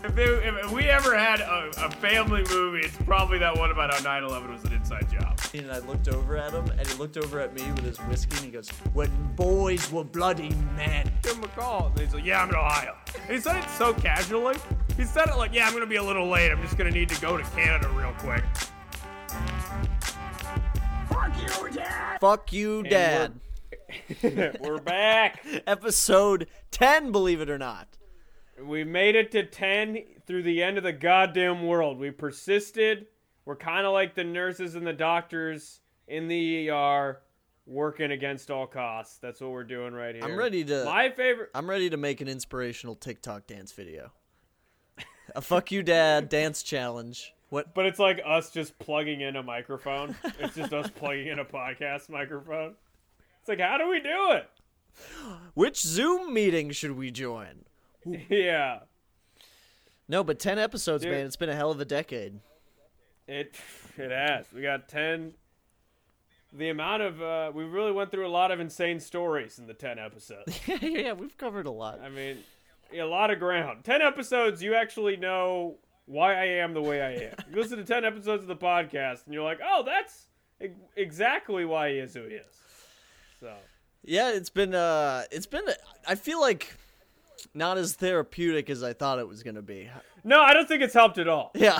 If we ever had a family movie, it's probably that one about how 9/11 was an inside job. And I looked over at him, and he looked over at me with his whiskey, and he goes, "When boys were bloody men." Give him a call. And he's like, yeah, I'm in Ohio. And he said it so casually. He said it like, yeah, I'm going to be a little late. I'm just going to need to go to Canada real quick. Fuck you, Dad! Fuck you, Dad. We're back. Episode 10, believe it or not. We made it to 10 through the end of the goddamn world. We persisted. We're kind of like the nurses and the doctors in the ER working against all costs. That's what we're doing right here. I'm ready to make an inspirational TikTok dance video. A fuck you, Dad dance challenge. What? But it's like us just plugging in a microphone. It's just us plugging in a podcast microphone. It's like, how do we do it? Which Zoom meeting should we join? Yeah. No, but 10 episodes, Dude, man. It's been a hell of a decade. It has. We got 10. The amount of, we really went through a lot of insane stories in the 10 episodes. Yeah, we've covered a lot. I mean, a lot of ground. 10 episodes, you actually know why I am the way I am. You listen to 10 episodes of the podcast, and you're like, oh, that's exactly why he is who he is. So. Yeah, it's been, I feel like not as therapeutic as I thought it was going to be. No, I don't think it's helped at all. Yeah.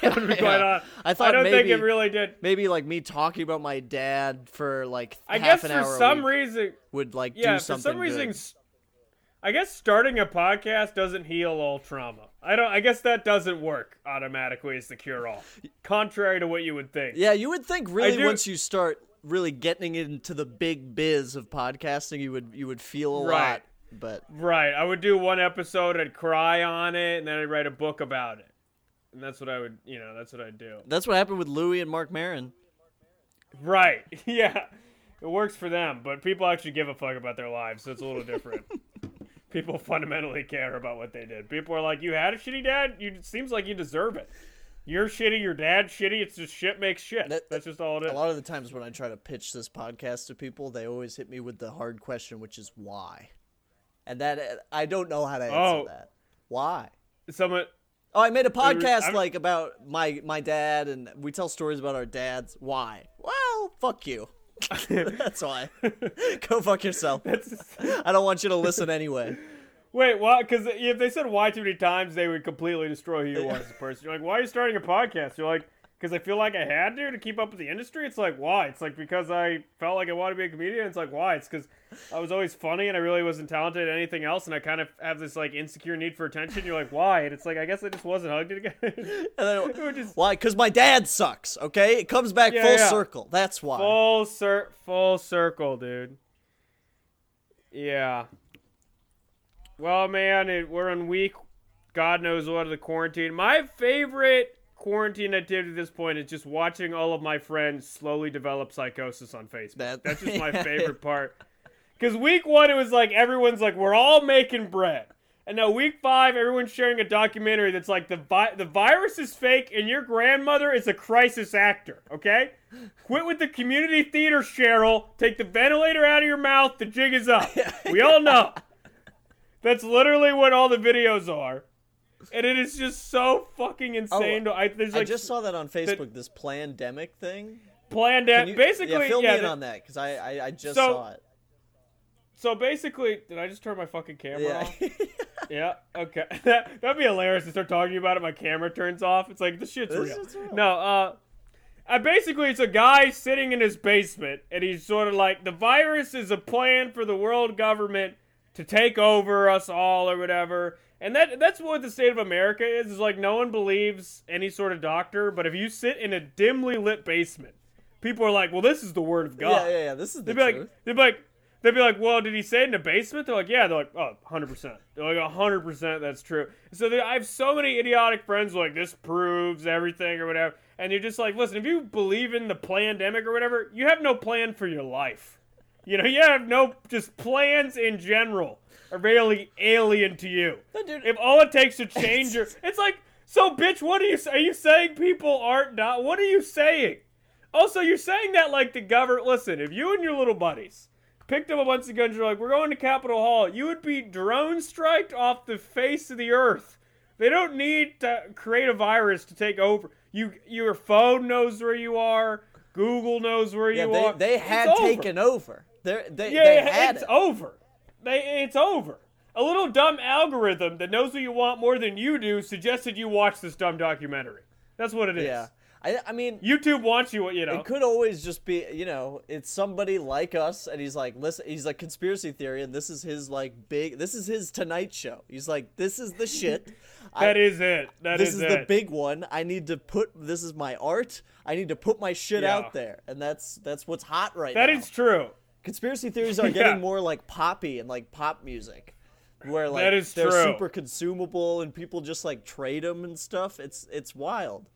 I don't think it really did. Maybe like me talking about my dad for like I half guess an hour for some reason would like yeah, do something for some reason good. I guess starting a podcast doesn't heal all trauma. I guess that doesn't work automatically as the cure all. Contrary to what you would think. Yeah, you would think really once you start really getting into the big biz of podcasting, you would feel a lot. But right, I would do one episode, I'd cry on it, and then I'd write a book about it. And that's what I would, that's what I'd do. That's what happened with Louis and Mark Maron. Right, yeah. It works for them, but people actually give a fuck about their lives, so it's a little different. People fundamentally care about what they did. People are like, you had a shitty dad? It seems like you deserve it. You're shitty, your dad's shitty, it's just shit makes shit. That's just all it is. A lot of the times when I try to pitch this podcast to people, they always hit me with the hard question, which is why? And that I don't know how to answer that. Why? I made a podcast about my dad, and we tell stories about our dads. Why? Well, fuck you. That's why. Go fuck yourself. I don't want you to listen anyway. Wait, what? Because if they said why too many times, they would completely destroy who you are as a person. You're like, why are you starting a podcast? You're like, because I feel like I had to keep up with the industry. It's like, why? It's like because I felt like I wanted to be a comedian. It's like, why? It's because I was always funny and I really wasn't talented at anything else, and I kind of have this like insecure need for attention. You're like, why? And it's like, I guess I just wasn't hugged again. Why? Because my dad sucks. Okay, it comes back full circle. That's why. Full circle, dude. Yeah. Well, man, we're in week God knows what of the quarantine. My favorite quarantine activity at this point is just watching all of my friends slowly develop psychosis on Facebook. That's just my favorite part. Because week 1, it was like everyone's like, we're all making bread. And now week 5, everyone's sharing a documentary that's like the virus is fake and your grandmother is a crisis actor, okay? Quit with the community theater, Cheryl. Take the ventilator out of your mouth. The jig is up. We all know. That's literally what all the videos are. And it is just so fucking insane. I just saw that on Facebook, this Plandemic thing. Basically, fill me in on that, because I just saw it. So basically, did I just turn my fucking camera off? Yeah, okay. That'd be hilarious to start talking about it. My camera turns off. It's like, this shit's real. No, basically, it's a guy sitting in his basement, and he's sort of like, the virus is a plan for the world government to take over us all or whatever. And that's what the state of America is like, no one believes any sort of doctor, but if you sit in a dimly lit basement, people are like, well, this is the word of God. Yeah, this is the truth. They'd be like, well, did he say it in the basement? They're like, yeah. They're like, oh, 100%. They're like, 100% that's true. So I have so many idiotic friends who are like, this proves everything or whatever. And you're just like, listen, if you believe in the pandemic or whatever, you have no plan for your life. You have no just plans in general are really alien to you. Dude, if all it takes to change your... It's like, so bitch, what are you saying people aren't not? What are you saying? Also, you're saying that like the government... Listen, if you and your little buddies picked up a bunch of guns, you're like, we're going to Capitol Hall, you would be drone striked off the face of the earth They don't need to create a virus to take over. Your phone knows where you are. Google knows where you are. They had taken over. It's over. It's over. A little dumb algorithm that knows what you want more than you do suggested you watch this dumb documentary. That's what it is. Yeah. I mean, YouTube wants you, It could always just be, it's somebody like us, and he's like, listen, he's like conspiracy theory, and this is his this is his Tonight Show. He's like, this is the shit. This is the big one. This is my art. I need to put my shit out there, and that's what's hot right now. That is true. Conspiracy theories are getting more like poppy and like pop music, where like they're super consumable and people just like trade them and stuff. It's wild.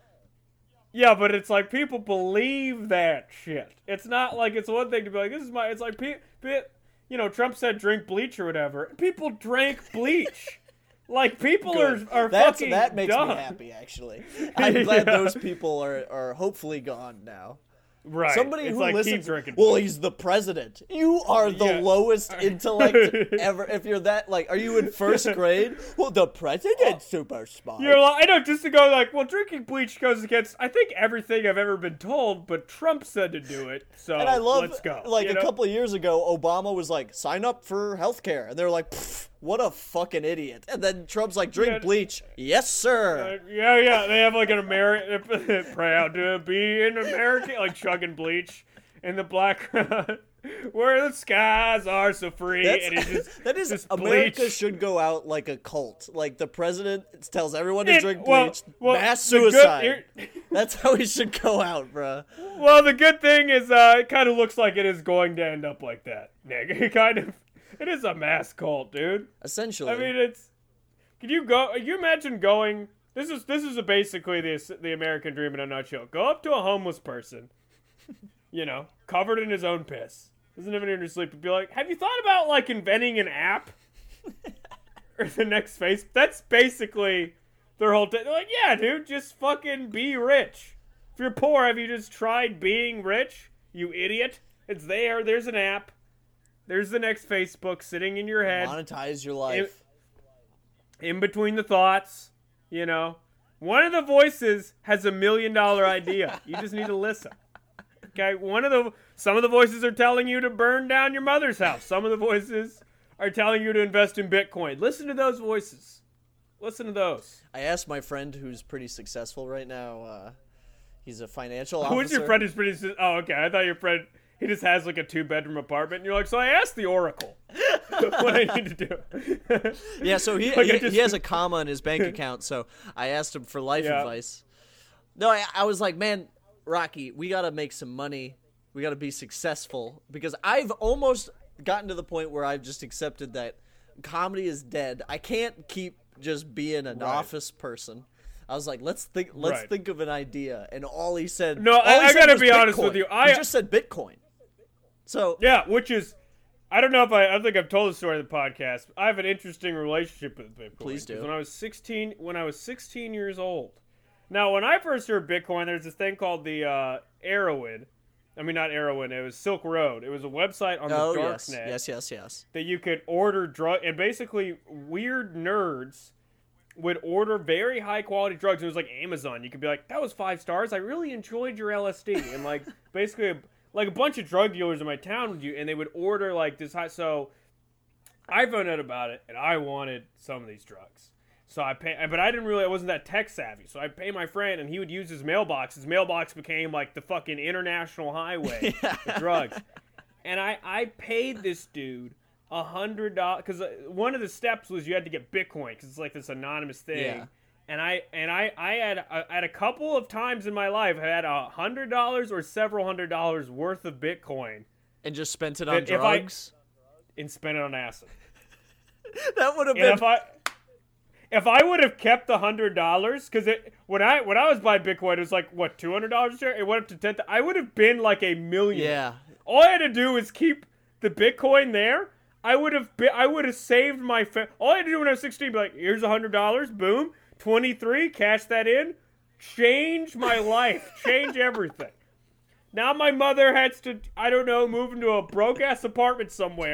Yeah, but it's like people believe that shit. It's not like it's one thing to be like, this is my. It's like, Trump said drink bleach or whatever. People drank bleach. Like people are fucking that makes dumb. Me happy, actually. I'm glad those people are hopefully gone now. Right. Somebody who listens. Well, he's the president. You are the lowest intellect ever. If you're that, like, are you in first grade? Well, the president's super smart. You're like, I know, just to go like, well, drinking bleach goes against, I think, everything I've ever been told, but Trump said to do it, so and I love, let's go. Like, a couple of years ago, Obama was like, sign up for healthcare. And they're like, what a fucking idiot. And then Trump's like, drink bleach. Yes, sir. Yeah. They have like an American, proud to be an American, like chugging bleach in the black where the skies are so free. That is just America bleach. Should go out like a cult. Like the president tells everyone to drink bleach. Mass suicide. That's how he should go out, bro. Well, the good thing is it kind of looks like it is going to end up like that, Nick. It is a mass cult, dude. Essentially. I mean, can you imagine going, this is basically the American dream in a nutshell. Go up to a homeless person, covered in his own piss. Doesn't even in his sleep. And be like, have you thought about, like, inventing an app? Or the next face? That's basically their whole thing. They're like, yeah, dude, just fucking be rich. If you're poor, have you just tried being rich? You idiot. It's there. There's an app. There's the next Facebook sitting in your head. Monetize your life. In between the thoughts, One of the voices has $1 million idea. You just need to listen. Okay? Some of the voices are telling you to burn down your mother's house. Some of the voices are telling you to invest in Bitcoin. Listen to those voices. Listen to those. I asked my friend who's pretty successful right now. He's a financial officer. Who's your friend who's pretty successful? Oh, okay. I thought your friend... He just has like a 2-bedroom apartment, and you're like, so I asked the Oracle what I need to do. Yeah, so he has a comma in his bank account, so I asked him for life advice. No, I was like, man, Rocky, we got to make some money. We got to be successful, because I've almost gotten to the point where I've just accepted that comedy is dead. I can't keep just being an office person. I was like, let's think of an idea, and all he said. No, I gotta be honest with you. He just said Bitcoin. So yeah, which is, I don't know if I think I've told the story on the podcast. I have an interesting relationship with Bitcoin. Please do. When I was 16 years old. Now, when I first heard Bitcoin, there's this thing called the Arrowhead. I mean, not Arrowhead. It was Silk Road. It was a website on the darknet. Yes. That you could order drugs, and basically weird nerds would order very high quality drugs. It was like Amazon. You could be like, that was 5 stars. I really enjoyed your LSD. And like basically a bunch of drug dealers in my town would and they would order like this high. So I found out about it and I wanted some of these drugs. So but I wasn't that tech savvy. So I'd pay my friend and he would use his mailbox. His mailbox became like the fucking international highway of drugs. And I paid this dude $100 because one of the steps was you had to get Bitcoin because it's like this anonymous thing. Yeah. And I had a couple of times in my life I had $100 or several $100 worth of Bitcoin and just spent it on drugs and spent it on acid. That would have been. If I would have kept the $100, because when I was buying Bitcoin, it was like what $200 a share. It went up to $10,000. I would have been like a million. Yeah. All I had to do was keep the Bitcoin there. I would have saved my. All I had to do when I was 16, be like, here's $100. Boom. 23, cash that in, change my life, change everything. Now my mother has to, I don't know, move into a broke-ass apartment somewhere,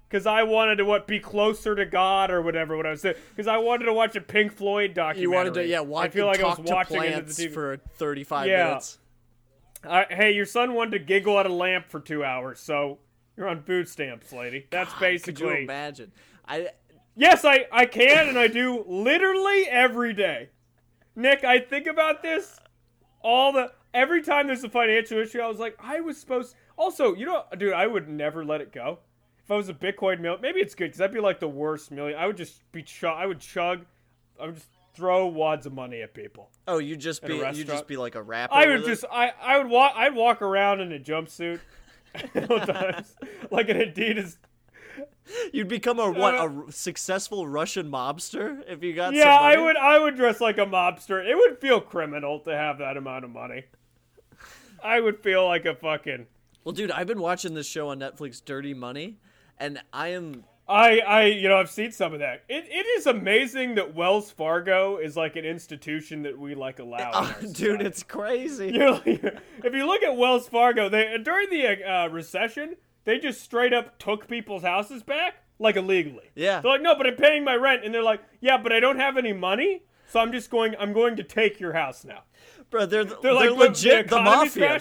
because I wanted to be closer to God or whatever. What I was saying, because I wanted to watch a Pink Floyd documentary. You wanted to, watch. I feel like I was watching plants it for 35 minutes. Hey, your son wanted to giggle at a lamp for 2 hours, so you're on food stamps, lady. That's basically. Could you imagine? Yes, I can, and I do literally every day. Nick, I think about this every time there's a financial issue. I was like, I was supposed. Also, dude, I would never let it go. If I was a Bitcoin million, maybe it's good because I'd be like the worst million. I would just be I would just throw wads of money at people. Oh, you'd just be like a rapper. I'd walk around in a jumpsuit, like an Adidas. You'd become a successful Russian mobster if you got. Yeah, I would dress like a mobster. It would feel criminal to have that amount of money. I would feel like a fucking. Well, dude, I've been watching this show on Netflix, Dirty Money, and I've seen some of that. It is amazing that Wells Fargo is like an institution that we like allow. Dude, it's crazy. If you look at Wells Fargo, during the recession, they just straight up took people's houses back, like illegally. Yeah. They're like, no, but I'm paying my rent, and they're like, yeah, but I don't have any money, so I'm going to take your house now. Bro, they're legit the mafia.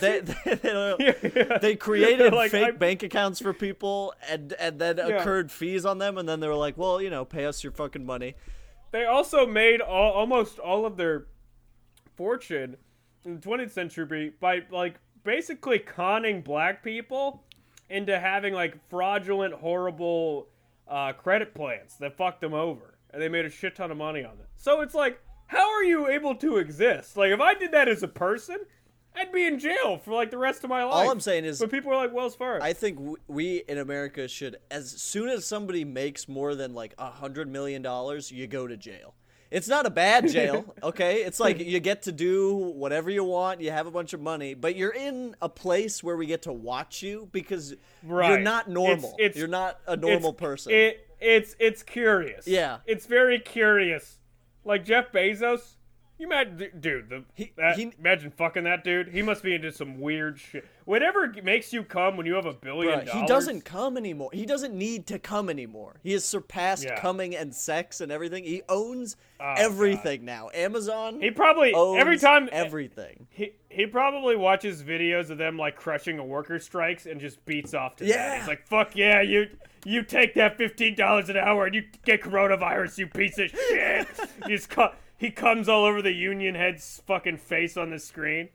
They created fake bank accounts for people and then accrued fees on them, and then they were like, well, pay us your fucking money. They also made almost all of their fortune in the 20th century by basically conning black people into having fraudulent, horrible credit plans that fucked them over, and they made a shit ton of money on it. So it's like, how are you able to exist? If I did that as a person, I'd be in jail for the rest of my life. All I'm saying is, but people are like Wells Fargo. I think we in America should, as soon as somebody makes more than $100 million, you go to jail. It's not a bad jail, okay? It's you get to do whatever you want, you have a bunch of money, but you're in a place where we get to watch you because you're not normal. You're not a normal person. It's curious. Yeah. It's very curious. Like Jeff Bezos, you imagine, dude, imagine fucking that dude. He must be into some weird shit. Whatever makes you come when you have $1 billion. He doesn't come anymore. He doesn't need to come anymore. He has surpassed coming and sex and everything. He owns everything now. Amazon. He probably owns every time everything. He probably watches videos of them crushing a worker strikes and just beats off to that. He's like, fuck yeah, you take that $15 an hour and you get coronavirus, you piece of shit. He comes all over the union head's fucking face on the screen.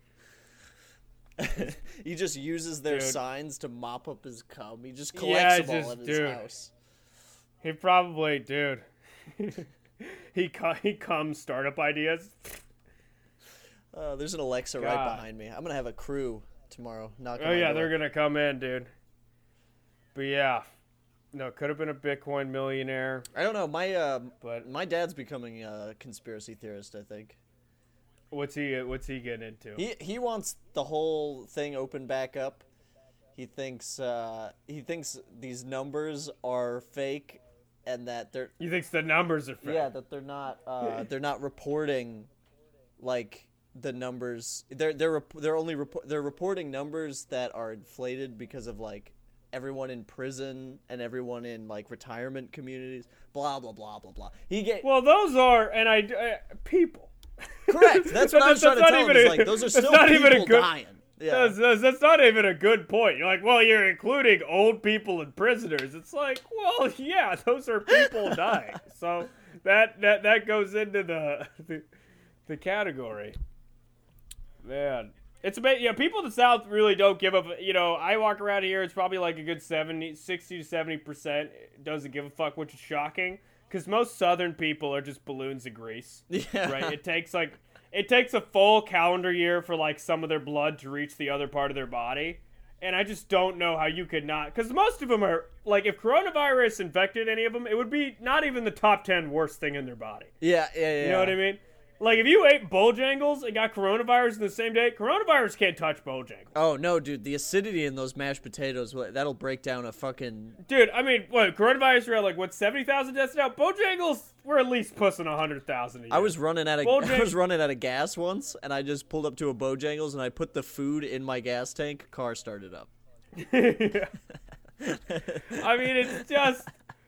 He just uses their signs to mop up his cum. He just collects them all in his house. He probably, dude. he comes startup ideas. There's an Alexa right behind me. I'm gonna have a crew tomorrow. They're gonna come in, dude. But yeah. No, could have been a Bitcoin millionaire. I don't know. My dad's becoming a conspiracy theorist, I think. What's he getting into? He wants the whole thing opened back up. He thinks these numbers are fake and that they're. He thinks the numbers are fake. Yeah, that they're not reporting the numbers. They're reporting numbers that are inflated because of everyone in prison and everyone in retirement communities, blah blah blah blah blah. Well, those are people. Correct. That's what I was trying to tell him. Those are still people dying. Yeah. That's not even a good point. You're like, well, you're including old people and prisoners. It's like, well, yeah, those are people dying. So that goes into the category. Man. It's about, people in the South really don't give up. I walk around here, it's probably a good 60 to 70% doesn't give a fuck, which is shocking. Because most Southern people are just balloons of grease. Yeah. Right? It takes a full calendar year for some of their blood to reach the other part of their body. And I just don't know how you could not. Because most of them are, if coronavirus infected any of them, it would be not even the top 10 worst thing in their body. Yeah. You know what I mean? If you ate Bojangles and got coronavirus in the same day, coronavirus can't touch Bojangles. Oh, no, dude. The acidity in those mashed potatoes, that'll break down a fucking... Dude, I mean, coronavirus, we're at 70,000 deaths now? Bojangles, we're at least pushing 100,000 a year. I was running out of gas once, and I just pulled up to a Bojangles, and I put the food in my gas tank. Car started up. Yeah. I mean, it's just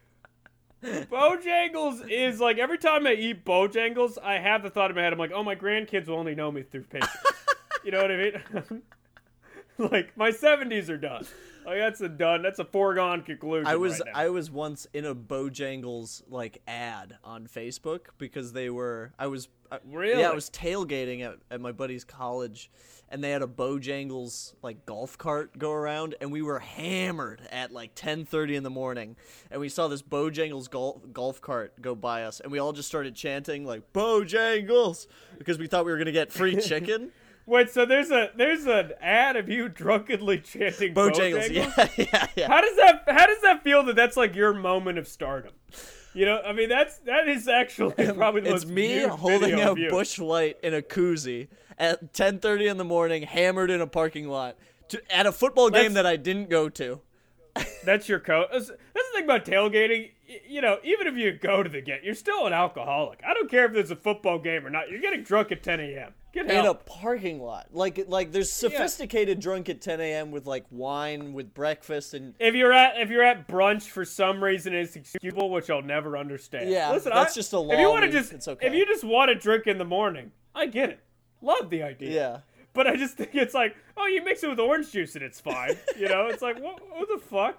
Bojangles is like every time I eat Bojangles, I have the thought in my head. I'm like, oh, my grandkids will only know me through pictures. You know what I mean? Like my 70s are done. Like that's a foregone conclusion. I was once in a Bojangles like ad on Facebook because really? I was tailgating at my buddy's college, and they had a Bojangles like golf cart go around, and we were hammered at like 10:30 in the morning, and we saw this Bojangles golf cart go by us, and we all just started chanting like Bojangles because we thought we were gonna get free chicken. Wait, so there's an ad of you drunkenly chanting Bojangles? Yeah. How does that feel that's like your moment of stardom? You know, I mean that is actually probably the most It's me holding a Busch Light in a koozie at 10:30 in the morning, hammered in a parking lot at a football game that I didn't go to. That's your coat. That's the thing about tailgating. You know, even if you go to the game, you're still an alcoholic. I don't care if there's a football game or not. You're getting drunk at 10 a.m. Get help. In a parking lot. Like there's sophisticated drunk at 10 a.m. with like wine with breakfast and if you're at brunch for some reason it's excusable, which I'll never understand. Yeah, listen, that's just a law. It's okay. If you just want to drink in the morning, I get it. Love the idea. Yeah. But I just think it's like, oh, you mix it with orange juice and it's fine. You know, it's like, what the fuck?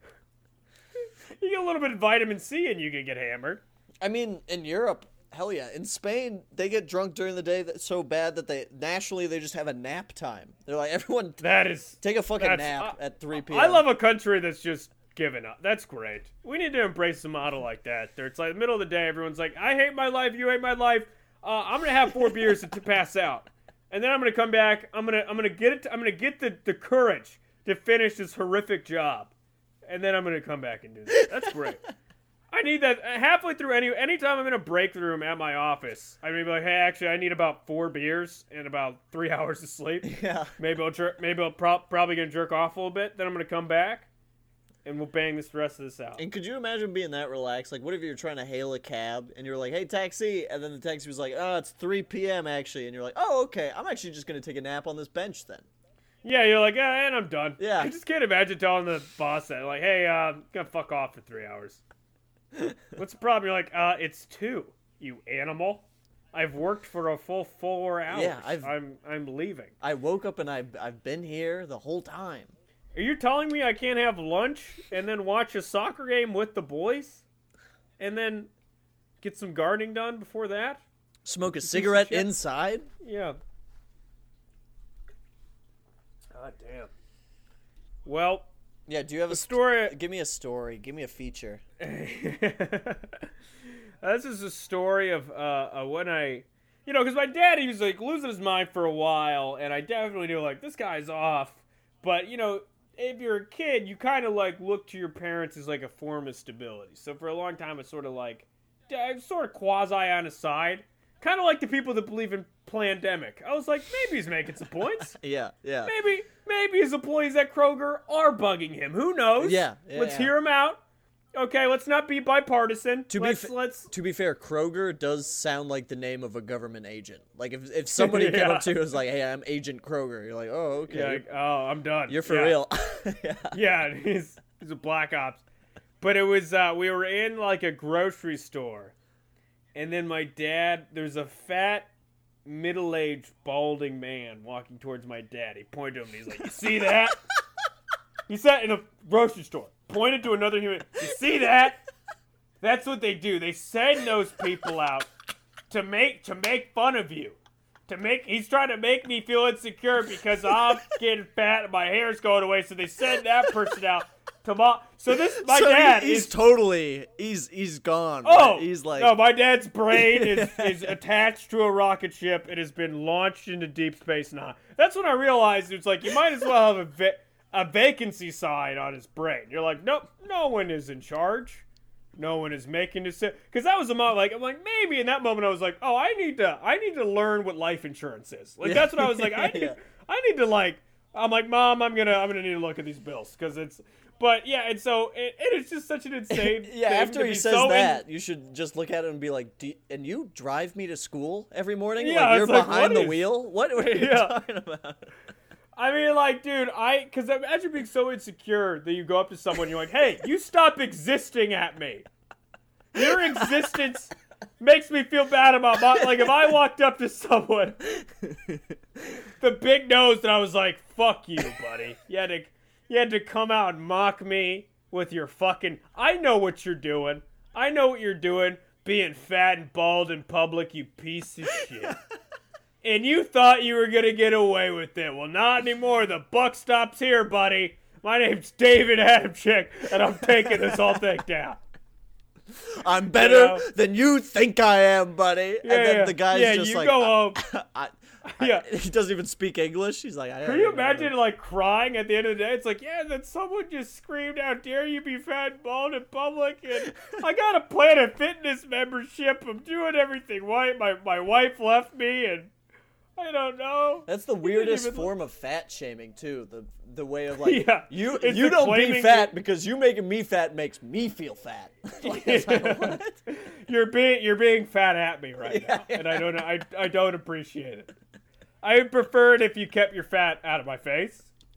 You get a little bit of vitamin C and you can get hammered. I mean, in Europe, hell yeah. In Spain, they get drunk during the day that's so bad that they just have a nap time. They're like, everyone take a fucking nap at 3 p.m. I love a country that's just giving up. That's great. We need to embrace a model like that. It's like the middle of the day, everyone's like, I hate my life, you hate my life. I'm going to have 4 beers to pass out. And then I'm going to come back. I'm going to get the courage to finish this horrific job. And then I'm going to come back and do that. That's great. I need that halfway through anytime I'm in a break room at my office. I mean, like, hey, actually, I need about 4 beers and about 3 hours of sleep. Yeah. Maybe I'll probably gonna jerk off a little bit. Then I'm gonna come back, and we'll bang the rest of this out. And could you imagine being that relaxed? Like, what if you're trying to hail a cab and you're like, "Hey, taxi," and then the taxi was like, "Oh, it's 3 p.m. actually," and you're like, "Oh, okay. I'm actually just gonna take a nap on this bench then." Yeah, you're like, and I'm done. Yeah. I just can't imagine telling the boss that, like, hey, I'm gonna fuck off for 3 hours. What's the problem? You're like, it's 2, you animal. I've worked for a full 4 hours. Yeah, I'm leaving. I woke up and I've been here the whole time. Are you telling me I can't have lunch and then watch a soccer game with the boys? And then get some gardening done before that? Smoke a cigarette inside? Yeah. God damn. Well, yeah, do you have a story? Give me a story. Give me a feature. This is a story of when I, because my dad, he was like losing his mind for a while, and I definitely knew like this guy's off. But if you're a kid, you kind of like look to your parents as like a form of stability. So for a long time, it's sort of like, quasi on his side. Kind of like the people that believe in pandemic. I was like, maybe he's making some points. Yeah. Maybe his employees at Kroger are bugging him. Who knows? Yeah. Let's hear him out. Okay, let's not be bipartisan. To be fair, Kroger does sound like the name of a government agent. Like if somebody came up to you and was like, "Hey, I'm Agent Kroger," you're like, "Oh, okay." Yeah, like, oh, I'm done. You're for real. Yeah, he's a black ops. But it was we were in like a grocery store, and then my dad, there's a fat, middle-aged, balding man walking towards my dad. He pointed to him and he's like, "You see that?" He sat in a grocery store, pointed to another human. "You see that?" That's what they do. They send those people out to make fun of you. He's trying to make me feel insecure because I'm getting fat and my hair's going away. So they send that person out to dad he's totally he's gone. Oh, right? He's like, no, my dad's brain is attached to a rocket ship. It has been launched into deep space now. That's when I realized it's like you might as well have a vacancy sign on his brain. You're like, nope, no one is in charge. No one is making decisions. Because that was the moment, like, I'm like, maybe in that moment I was like, oh, I need to learn what life insurance is. Like, that's what I was like, I need to like, I'm like, Mom, I'm gonna need to look at these bills. Because but yeah, and so it is just such an insane yeah, thing after he says that, you should just look at it and be like, and you drive me to school every morning? Yeah, like, you're behind the wheel? What are you talking about? I mean, like, dude, because imagine being so insecure that you go up to someone and you're like, hey, you stop existing at me. Your existence makes me feel bad about like, if I walked up to someone, the big nose, and I was like, fuck you, buddy. You had to come out and mock me with your fucking, I know what you're doing. I know what you're doing, being fat and bald in public, you piece of shit. And you thought you were going to get away with it. Well, not anymore. The buck stops here, buddy. My name's David Adamczyk, and I'm taking this whole thing down. I'm better than you think I am, buddy. Yeah, and then the guy's just like, go home. He doesn't even speak English. He's like, can you imagine, like, crying at the end of the day? It's like, yeah, then someone just screamed, how dare you be fat and bald in public, and I got a Planet Fitness membership. I'm doing everything right. My wife left me, and I don't know. That's the weirdest form of fat shaming, too. The way of, like, you don't be fat because you making me fat makes me feel fat. Like, you're being fat at me right now, and I don't appreciate it. I would prefer it if you kept your fat out of my face.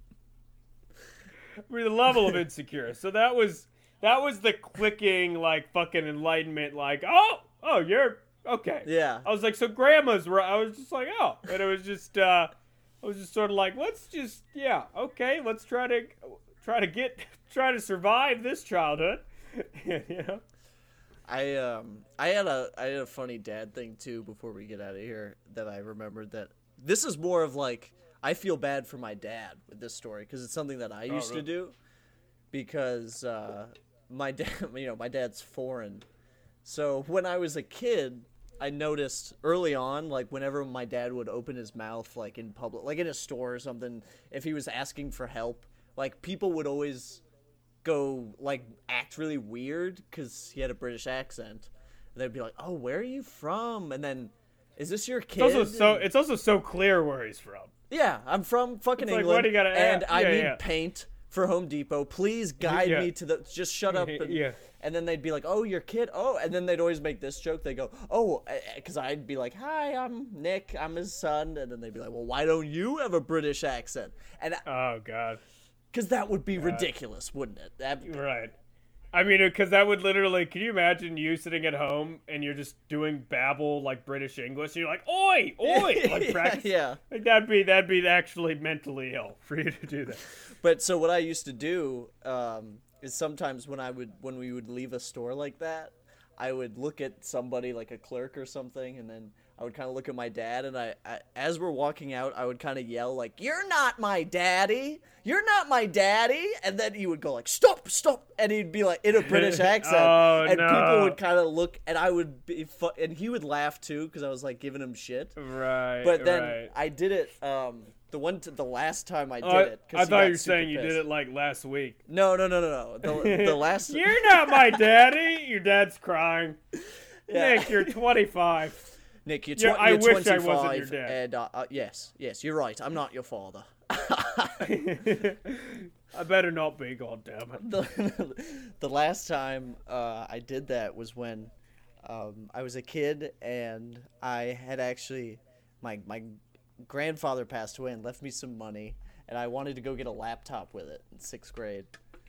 We're the level of insecure. So that was the clicking, like, fucking enlightenment, like, oh, you're okay. Yeah. I was like, so grandma's right. I was just like, oh, and it was just, I was just sort of like, let's just, okay, let's try to survive this childhood. You know. I had a funny dad thing too before we get out of here that I remembered that. This is more of like, I feel bad for my dad with this story because it's something that I used to do because my dad, my dad's foreign. So when I was a kid, I noticed early on, like whenever my dad would open his mouth, like in public, like in a store or something, if he was asking for help, like people would always go like act really weird because he had a British accent. And they'd be like, "Oh, where are you from?" And then, "Is this your kid?" It's also so clear where he's from. Yeah, I'm from fucking England, why do you gotta and I need paint for Home Depot. Please guide me to the. Just shut up. And then they'd be like, "Oh, your kid." Oh, and then they'd always make this joke. They go, "Oh," because I'd be like, "Hi, I'm Nick. I'm his son." And then they'd be like, "Well, why don't you have a British accent?" And oh god, because that would be ridiculous, wouldn't it? Right. I mean, because that would literally, can you imagine you sitting at home and you're just doing babble like British English and you're like, oi, like practice. Yeah. Like that'd be actually mentally ill for you to do that. But so what I used to do is sometimes when we would leave a store like that, I would look at somebody like a clerk or something, and then I would kind of look at my dad, and I as we're walking out, I would kind of yell like, "You're not my daddy! You're not my daddy!" And then he would go like, "Stop, stop!" And he'd be like in a British accent, and people would kind of look, and I would be, and he would laugh too because I was like giving him shit. Right. But then I did it. The last time I did it. I thought you were saying you did it like last week. No. The last. You're not my daddy. Your dad's crying. Yeah. Nick, you're 25. Nick, you're I you're wish 25, I wasn't your dad. And yes, you're right. I'm not your father. I better not be, goddammit. The last time I did that was when I was a kid, and I had actually my grandfather passed away and left me some money, and I wanted to go get a laptop with it in 6th grade.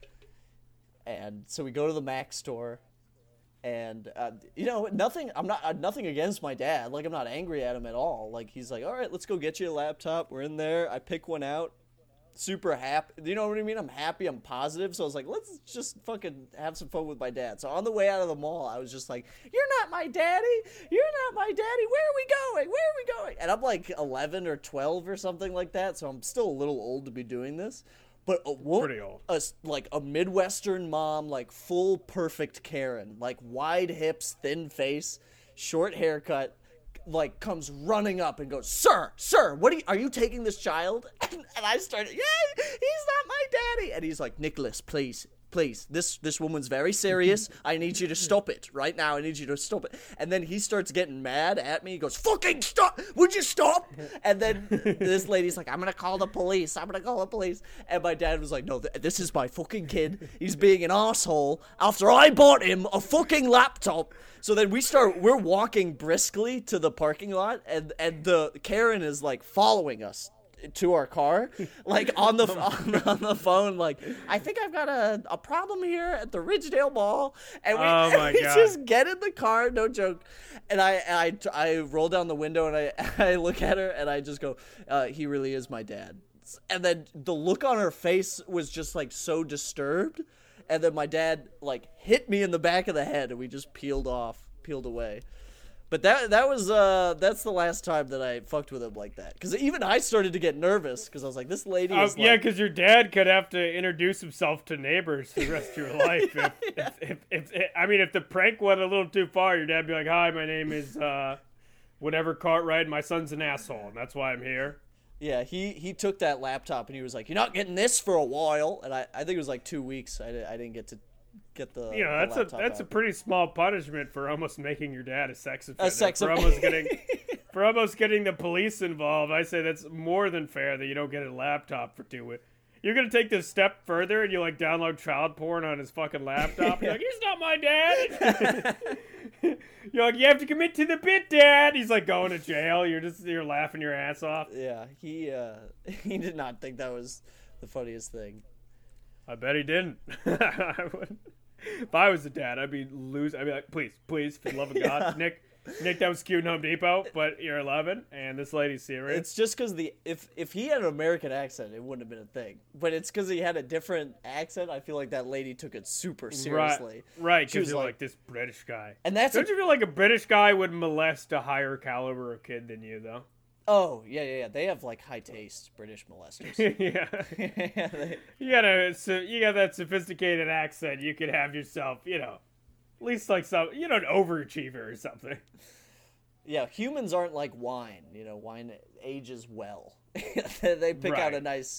And so we go to the Mac store. And nothing against my dad. Like, I'm not angry at him at all. Like, he's like, "All right, let's go get you a laptop." We're in there. I pick one out. Super happy. You know what I mean? I'm happy. I'm positive. So I was like, let's just fucking have some fun with my dad. So on the way out of the mall, I was just like, "You're not my daddy. You're not my daddy. Where are we going? Where are we going?" And I'm like 11 or 12 or something like that. So I'm still a little old to be doing this. But pretty old. Like a Midwestern mom, like full perfect Karen, like wide hips, thin face, short haircut, like comes running up and goes, Sir, are you taking this child?" And I started, "Yeah, he's not my daddy." And he's like, "Nicholas, please, this woman's very serious. I need you to stop it right now. I need you to stop it." And then he starts getting mad at me. He goes, "Fucking stop! Would you stop?" And then this lady's like, "I'm gonna call the police. And my dad was like, "No, this is my fucking kid. He's being an asshole after I bought him a fucking laptop." So then we're walking briskly to the parking lot, and the Karen is like following us to our car, like on the phone, like, I think I've got a problem here at the Ridgedale Mall, and we just get in the car, no joke, and I roll down the window and I look at her and I just go, he really is my dad. And then the look on her face was just like so disturbed, and then my dad like hit me in the back of the head and we just peeled away. But that's the last time that I fucked with him like that. Because even I started to get nervous because I was like, this lady is yeah, because your dad could have to introduce himself to neighbors for the rest of your life. If the prank went a little too far, your dad would be like, hi, my name is whatever Cartwright, my son's an asshole, and that's why I'm here. Yeah, he took that laptop and he was like, you're not getting this for a while. And I think it was like 2 weeks. I didn't get to get the that's a pretty small punishment for almost making your dad a sex offender. For almost getting the police involved. I say that's more than fair that you don't get a laptop for 2 weeks. You're gonna take this step further and you like download child porn on his fucking laptop. You're like, he's not my dad. You're like, you have to commit to the bit, Dad. He's like going to jail. You're laughing your ass off. Yeah, he did not think that was the funniest thing. I bet he didn't. If I was the dad, I'd be like, please, for the love of God, Nick, that was cute in Home Depot, but you're 11, and this lady's serious. It's just because if he had an American accent, it wouldn't have been a thing. But it's because he had a different accent. I feel like that lady took it super seriously. Right, because you're like this British guy. And don't you feel like a British guy would molest a higher caliber of kid than you, though? Oh, yeah. They have, like, high taste, British molesters. Yeah. You got that sophisticated accent. You could have yourself, at least like some, an overachiever or something. Yeah, humans aren't like wine. Wine ages well. They pick out a nice.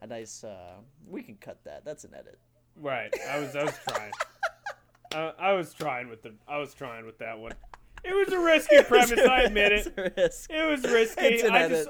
We can cut that. That's an edit. Right. I was trying. I was trying with that one. It was a risky premise. I admit it. It was risky. It's an edit.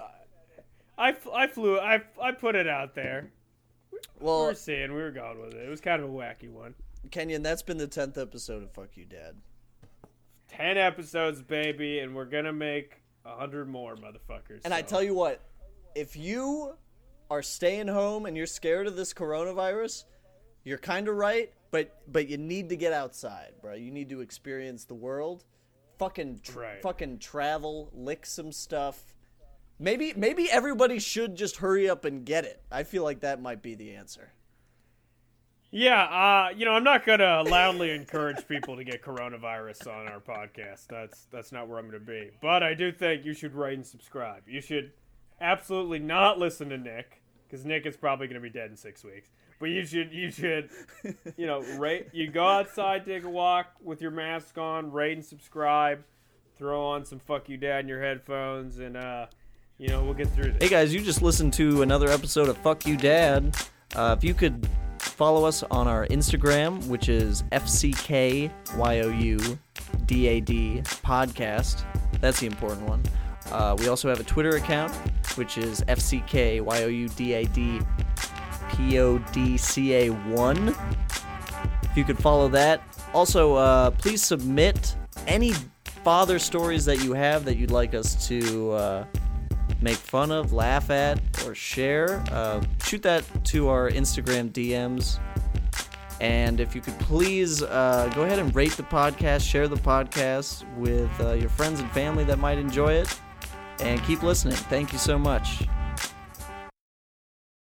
I put it out there. Well, we were going with it. It was kind of a wacky one. Kenyon, that's been the 10th episode of Fuck You, Dad. 10 episodes, baby, and we're gonna make 100 more, motherfuckers. And so. I tell you what, if you are staying home and you're scared of this coronavirus, you're kind of right, but you need to get outside, bro. You need to experience the world. Fucking travel, lick some stuff. Maybe everybody should just hurry up and get it. I feel like that might be the answer. Yeah, I'm not gonna loudly encourage people to get coronavirus on our podcast. That's not where I'm gonna be. But I do think you should rate and subscribe. You should absolutely not listen to Nick, because Nick is probably gonna be dead in 6 weeks. But you should, rate. You go outside, take a walk with your mask on, rate and subscribe, throw on some Fuck You Dad in your headphones, and we'll get through this. Hey guys, you just listened to another episode of Fuck You Dad. If you could follow us on our Instagram, which is FCKYOUDAD podcast. That's the important one. We also have a Twitter account, which is FCKYOUDAD PODCA1. If you could follow that. Also, please submit any father stories that you have that you'd like us to make fun of, laugh at, or share. Shoot that to our Instagram DMs. And if you could please go ahead and rate the podcast, share the podcast with your friends and family that might enjoy it, and keep listening. Thank you so much.